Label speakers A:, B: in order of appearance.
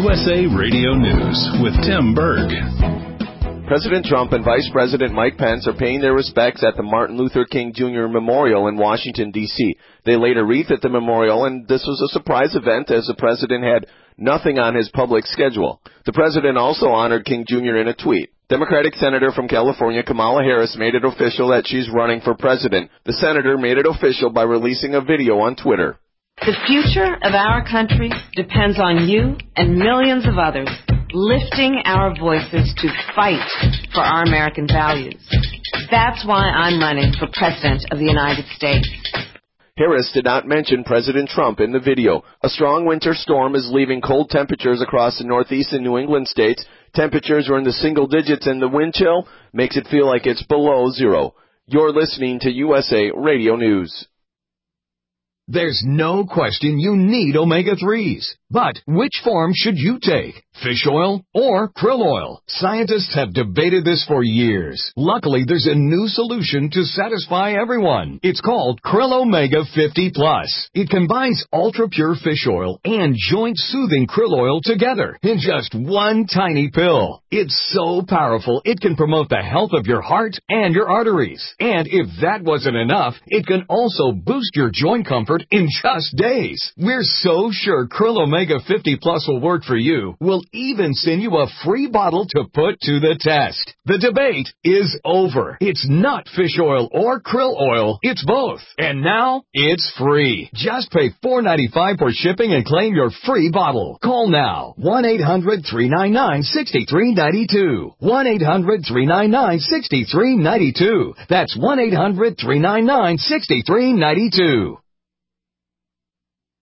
A: USA Radio News with Tim Berg.
B: President Trump and Vice President Mike Pence are paying their respects at the Martin Luther King Jr. Memorial in Washington, D.C. They laid a wreath at the memorial, and this was a surprise event as the president had nothing on his public schedule. The president also honored King Jr. in a tweet. Democratic Senator from California Kamala Harris made it official that she's running for president. The senator made it official by releasing a video on Twitter.
C: The future of our country depends on you and millions of others lifting our voices to fight for our American values. That's why I'm running for President of the United States.
B: Harris did not mention President Trump in the video. A strong winter storm is leaving cold temperatures across the Northeast and New England states. Temperatures are in the single digits, and the wind chill makes it feel like it's below zero. You're listening to USA Radio News.
D: There's no question you need omega-3s. But which form should you take? Fish oil or krill oil? Scientists have debated this for years. Luckily, there's a new solution to satisfy everyone. It's called Krill Omega 50 Plus. It combines ultra-pure fish oil and joint-soothing krill oil together in just one tiny pill. It's so powerful, it can promote the health of your heart and your arteries. And if that wasn't enough, it can also boost your joint comfort in just days. We're so sure Krill Omega 50 Plus will work for you. We'll even send you a free bottle to put to the test. The debate is over. It's not fish oil or krill oil. It's both. And now, it's free. Just pay $4.95 for shipping and claim your free bottle. Call now. 1-800-399-6392. 1-800-399-6392. That's 1-800-399-6392.